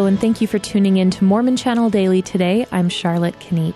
and thank you for tuning in to Mormon Channel Daily today. I'm Charlotte Kniep.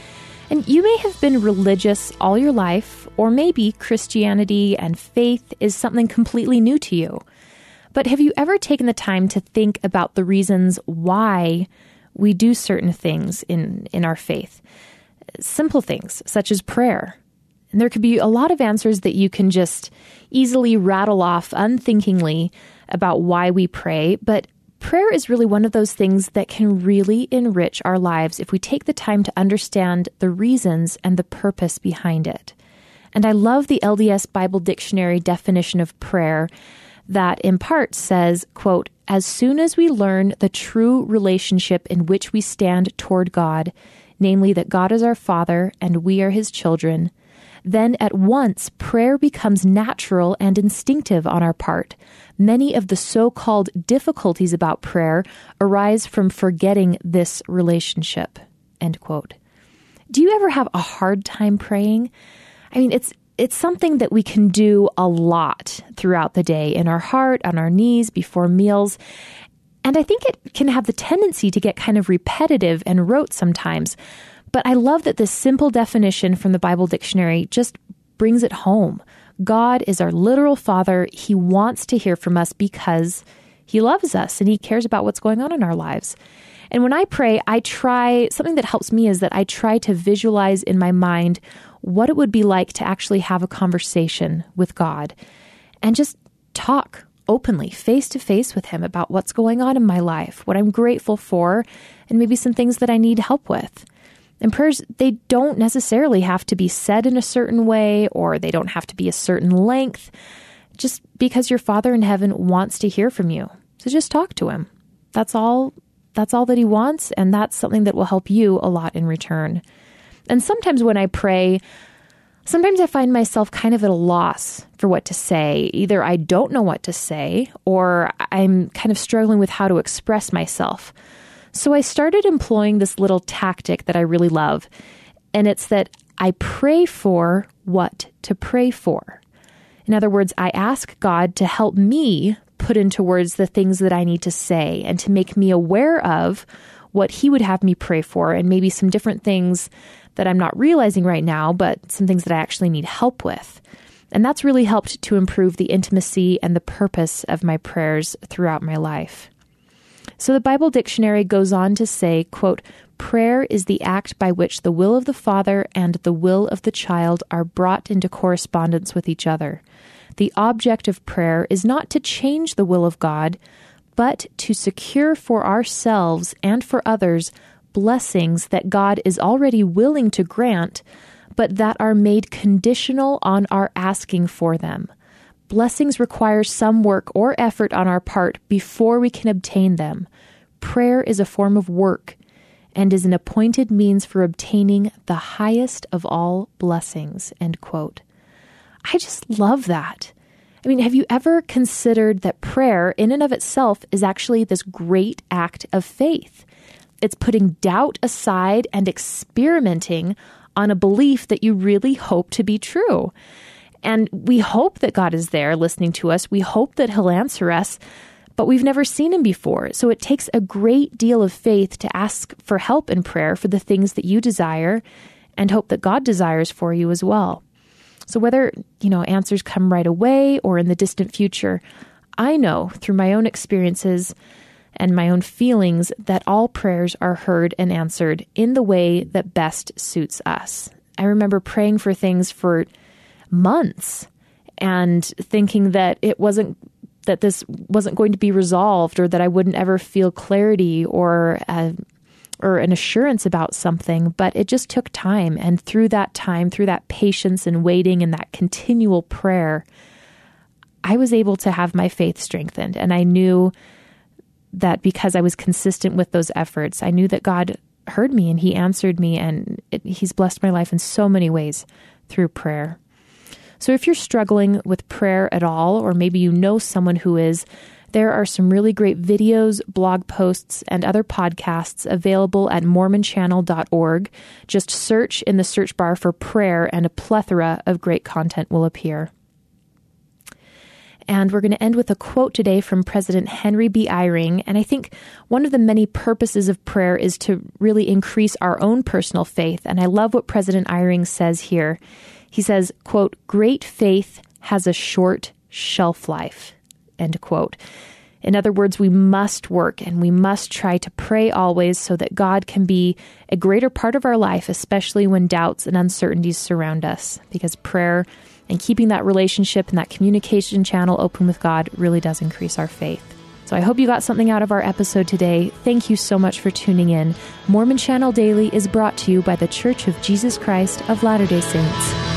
And you may have been religious all your life, or maybe Christianity and faith is something completely new to you. But have you ever taken the time to think about the reasons why we do certain things in our faith? Simple things, such as prayer. And there could be a lot of answers that you can just easily rattle off unthinkingly about why we pray, but prayer is really one of those things that can really enrich our lives if we take the time to understand the reasons and the purpose behind it. And I love the LDS Bible Dictionary definition of prayer that in part says, quote, "As soon as we learn the true relationship in which we stand toward God, namely that God is our Father and we are His children, then at once prayer becomes natural and instinctive on our part. Many of the so-called difficulties about prayer arise from forgetting this relationship." End quote. Do you ever have a hard time praying? I mean, it's something that we can do a lot throughout the day, in our heart, on our knees, before meals. And I think it can have the tendency to get kind of repetitive and rote sometimes. But I love that this simple definition from the Bible Dictionary just brings it home. God is our literal Father. He wants to hear from us because He loves us and He cares about what's going on in our lives. And when I pray, something that helps me is that I try to visualize in my mind what it would be like to actually have a conversation with God and just talk openly, face to face with Him about what's going on in my life, what I'm grateful for, and maybe some things that I need help with. And prayers, they don't necessarily have to be said in a certain way, or they don't have to be a certain length, just because your Father in heaven wants to hear from you. So just talk to Him. That's all that He wants, and that's something that will help you a lot in return. And sometimes when I pray, sometimes I find myself kind of at a loss for what to say. Either I don't know what to say, or I'm kind of struggling with how to express myself. So I started employing this little tactic that I really love, and it's that I pray for what to pray for. In other words, I ask God to help me put into words the things that I need to say and to make me aware of what He would have me pray for, and maybe some different things that I'm not realizing right now, but some things that I actually need help with. And that's really helped to improve the intimacy and the purpose of my prayers throughout my life. So the Bible Dictionary goes on to say, quote, "Prayer is the act by which the will of the Father and the will of the child are brought into correspondence with each other. The object of prayer is not to change the will of God, but to secure for ourselves and for others blessings that God is already willing to grant, but that are made conditional on our asking for them. Blessings require some work or effort on our part before we can obtain them. Prayer is a form of work and is an appointed means for obtaining the highest of all blessings." End quote. I just love that. I mean, have you ever considered that prayer in and of itself is actually this great act of faith? It's putting doubt aside and experimenting on a belief that you really hope to be true. And we hope that God is there listening to us. We hope that He'll answer us, but we've never seen Him before. So it takes a great deal of faith to ask for help in prayer for the things that you desire and hope that God desires for you as well. So whether, answers come right away or in the distant future, I know through my own experiences and my own feelings that all prayers are heard and answered in the way that best suits us. I remember praying for things for months and thinking that this wasn't going to be resolved, or that I wouldn't ever feel clarity or an assurance about something, but it just took time. And through that time, through that patience and waiting and that continual prayer, I was able to have my faith strengthened. And I knew that because I was consistent with those efforts, I knew that God heard me and He answered me, and He's blessed my life in so many ways through prayer. So if you're struggling with prayer at all, or maybe you know someone who is, there are some really great videos, blog posts, and other podcasts available at mormonchannel.org. Just search in the search bar for prayer, and a plethora of great content will appear. And we're going to end with a quote today from President Henry B. Eyring. And I think one of the many purposes of prayer is to really increase our own personal faith. And I love what President Eyring says here. He says, quote, "Great faith has a short shelf life," end quote. In other words, we must work and we must try to pray always so that God can be a greater part of our life, especially when doubts and uncertainties surround us, because prayer and keeping that relationship and that communication channel open with God really does increase our faith. So I hope you got something out of our episode today. Thank you so much for tuning in. Mormon Channel Daily is brought to you by The Church of Jesus Christ of Latter-day Saints.